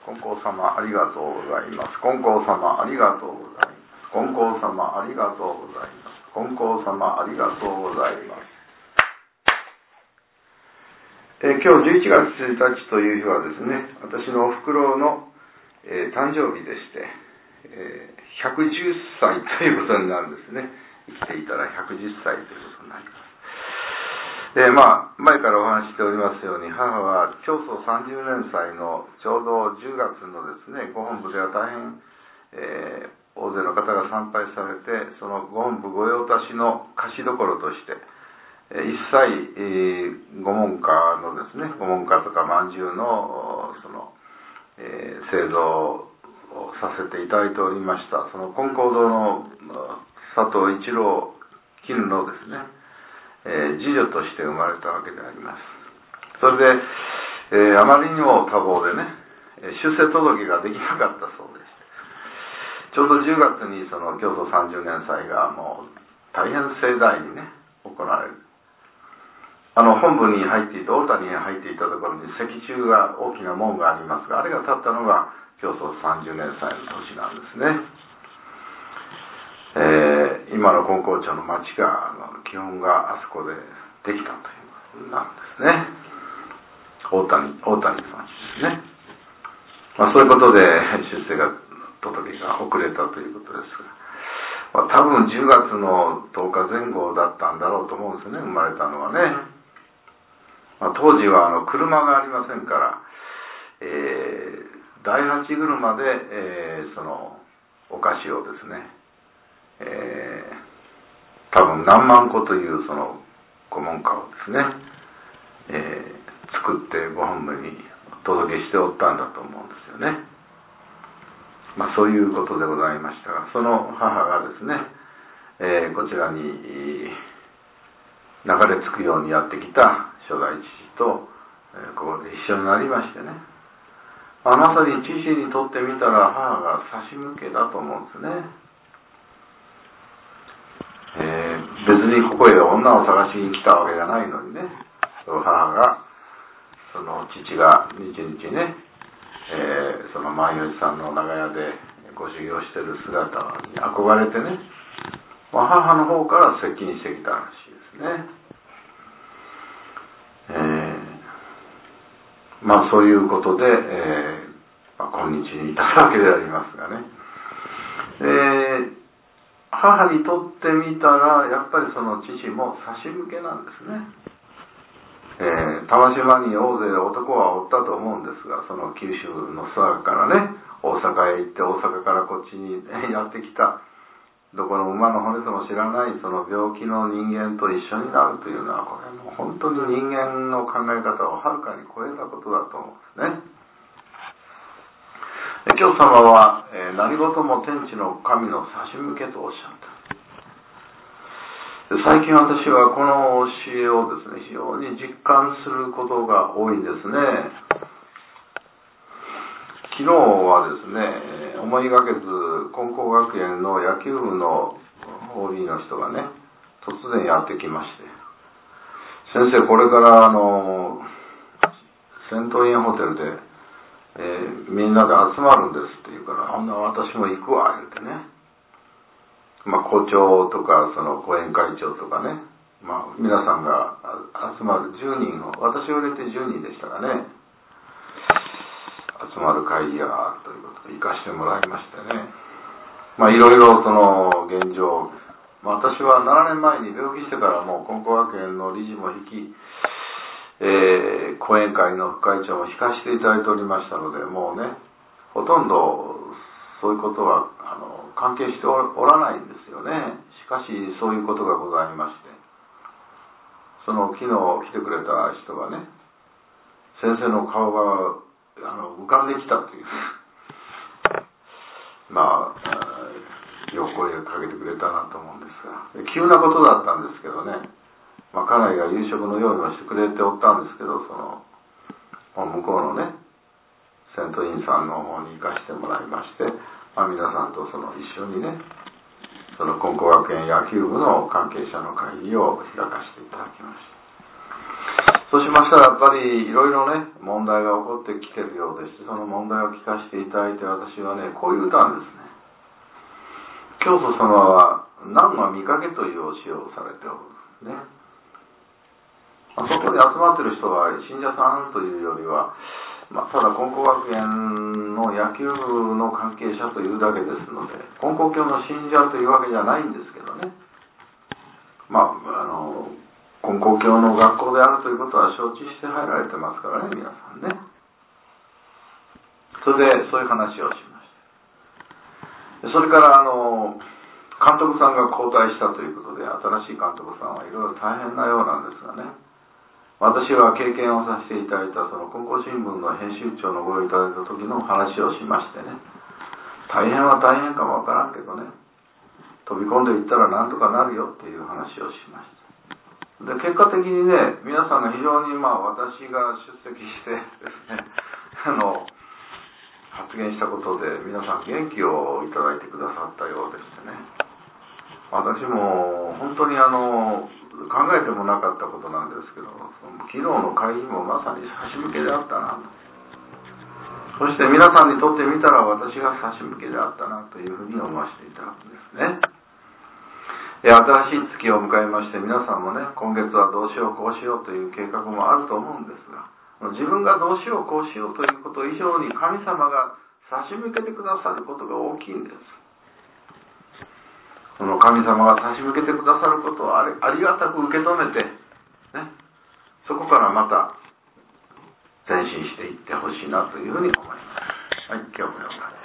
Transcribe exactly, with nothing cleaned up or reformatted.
金光様ありがとうございます。金光様ありがとうございます。金光様ありがとうございます。金光様ありがとうございます。えー、今日じゅういちがつついたちという日はですね、私のおふくろの、えー、誕生日でして、えー、ひゃくじゅっさいということになるんですね。生きていたらひゃくじゅっさいということになります。で、まあ、前からお話ししておりますように、母は教祖さんじゅうねんさいのちょうどじゅうがつのですね、ご本部では大変、えー、大勢の方が参拝されて、そのご本部御用達の貸しどころとして、えー、一切、えー、御門下のですね、御門下とか饅頭の、その、えー、製造をさせていただいておりました。その金光堂の佐藤一郎絹のですね、えー、次女として生まれたわけであります。それで、えー、あまりにも多忙でね、出世届ができなかったそうです。ちょうどじゅうがつにその教祖さんじゅうねんさいがもう大変盛大にね、行われる。あの本部に入っていた、大谷に入っていたところに石柱が大きな門がありますが、あれが建ったのが教祖さんじゅうねんさいの年なんですね。えー、今の金光町の町が、あの基本があそこでできたということなんですね。大谷、大谷さんですね。まあ、そういうことで出世が届が遅れたということですが、まあ、多分じゅうがつのとおかぜん後だったんだろうと思うんですね、生まれたのはね。まあ、当時はあの車がありませんから、えー、第八車で、えー、そのお菓子をですね、えー、多分何万個というその御門下をですね、えー、作ってご本部にお届けしておったんだと思うんですよね。まあそういうことでございましたが、その母がですね、えー、こちらに流れ着くようにやってきた初代父と、えー、ここで一緒になりましてね、まあ、まさに父にとってみたら母が差し向けだと思うんですね。えー、別にここへ女を探しに来たわけじゃないのにね、母がその父が日々ね、えー、その万葉さんの長屋でご修行している姿に憧れてね、まあ、母の方から接近してきたらしいですね。えー、まあそういうことで、えーまあ、今日に至るわけでありますがね。えー母にとってみたらやっぱりその父も差し向けなんですね。えー、玉島に大勢男はおったと思うんですが、その九州の空からね、大阪へ行って大阪からこっちにやってきた、どこの馬の骨とも知らないその病気の人間と一緒になるというのは、これもう本当に人間の考え方をはるかに超えたことだと思うんですね。教祖様は、えー、何事も天地の神の差し向けとおっしゃった。最近私はこの教えをですね、非常に実感することが多いんですね。昨日はですね、思いがけず金光学園の野球部の オービー の人がね、突然やってきまして、先生これからあのセントインホテルでえー、みんなで集まるんですって言うから、あんな私も行くわ言うてね、まあ校長とかその後援会長とかね、まあ皆さんが集まるじゅうにんを、私を入れてじゅうにんでしたがね、集まる会議がということで行かしてもらいましてね、まあいろいろその現状、まあ、私はななねんまえに病気してからもう金光学園の理事も引き、えー、講演会の副会長も引かせていただいておりましたので、もうね、ほとんどそういうことはあの関係しておらないんですよね。しかしそういうことがございまして、その昨日来てくれた人がね、先生の顔があの浮かんできたというまあよく声をかけてくれたなと思うんですが、急なことだったんですけどね、まあ、家内が夕食の用意をしてくれておったんですけど、その向こうのねセントインさんの方に行かせてもらいまして、まあ、皆さんとその一緒にね、その金光学園野球部の関係者の会議を開かせていただきました。 そうしましたらやっぱりいろいろね問題が起こってきているようでして、その問題を聞かせていただいて、私はねこういう歌んですね。教祖様は何の見かけという教えをされておるね。まあ、そこに集まっている人は信者さんというよりは、まあ、ただ金光学園の野球部の関係者というだけですので、金光教の信者というわけじゃないんですけどね。まああの金光教の学校であるということは承知して入られてますからね、皆さんね。それでそういう話をしました。それからあの監督さんが交代したということで、新しい監督さんはいろいろ大変なようなんですがね、私は経験をさせていただいたその金光新聞の編集長のご用意いただいた時の話をしましてね、大変は大変かもわからんけどね、飛び込んでいったらなんとかなるよっていう話をしました。で結果的にね、皆さんが非常にまあ私が出席してですねあの発言したことで皆さん元気をいただいてくださったようでしてね、私も本当にあの考えてもなかったことなんですけど、その昨日の会議もまさに差し向けであったなと、そして皆さんにとってみたら私が差し向けであったなというふうに思わせていただくんですね。新しい月を迎えまして、皆さんもね今月はどうしようこうしようという計画もあると思うんですが、自分がどうしようこうしようということ以上に神様が差し向けてくださることが大きいんです。その神様が差し向けてくださることをあり、ありがたく受け止めて、ね、そこからまた前進していってほしいなというふうに思います。はい、今日もよろしく。